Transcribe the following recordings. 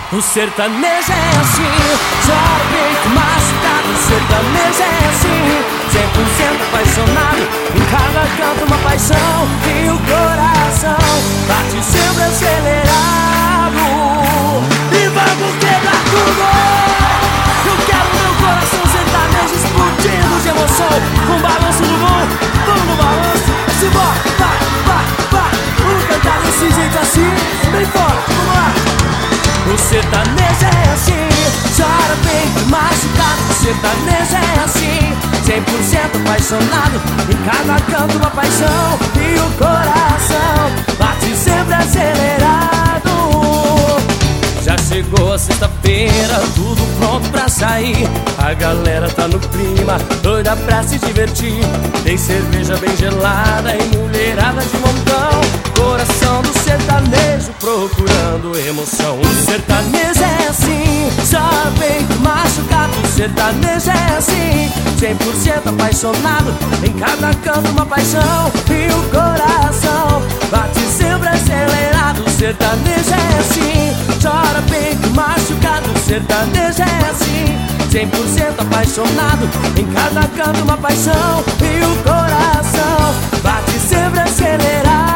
O sertanejo é assim, chora peito machucado. O sertanejo é assim, 100% apaixonado. Em cada canto uma paixão e o coração bate sempre acelerado. E vamos quebrar tudo. Eu quero meu coração sertanejo explodindo de emoção. Com balanço no bom, vamos no balanço. Se bora, vai, vai, vai. Vamos cantar desse jeito assim, bem forte, vamos lá. O sertanejo é assim, chora bem machucado. O sertanejo é assim, 100% apaixonado. Em cada canto uma paixão e o coração bate sempre acelerado. Já chegou a sexta-feira, tudo pronto pra sair. A galera tá no clima, doida pra se divertir. Tem cerveja bem gelada e mulherada de montão. Coração do sertanejo procurando emoção. O sertanejo é assim, chora peito machucado. O sertanejo é assim, 100% apaixonado. Em cada canto uma paixão e o coração bate sempre acelerado. O sertanejo é assim, chora peito machucado. O sertanejo é assim, 100% apaixonado. Em cada canto uma paixão e o coração bate sempre acelerado.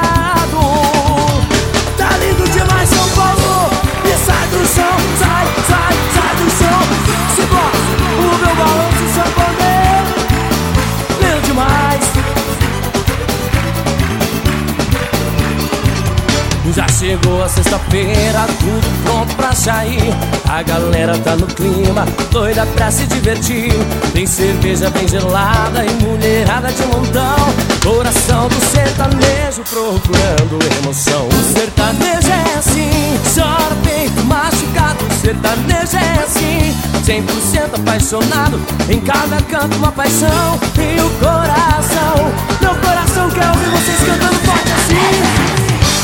Tá lindo demais São Paulo, e sai do chão, sai, sai, sai do chão. Se gosta, o meu balanço sanfoneiro, lindo demais. Já chegou a sexta-feira, tudo pronto pra sair. A galera tá no clima, doida pra se divertir. Tem cerveja bem gelada e mulherada de montão. Coração do sertanejo procurando emoção. O sertanejo é assim, chora peito machucado. O sertanejo é assim, 100% apaixonado. Em cada canto uma paixão e o coração. Meu coração quer ouvir vocês cantando forte assim.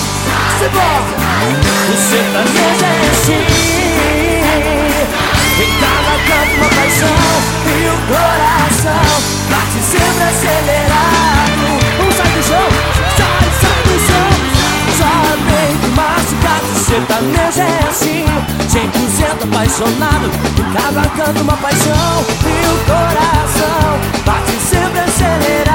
O sertanejo é assim, em cada canto uma paixão e o coração bate sempre acelerado. Vamos sair do chão, sai, sai do chão. Chora peito machucado. O sertanejo é assim, 100% apaixonado. Em cada canto uma paixão e o coração bate sempre acelerado.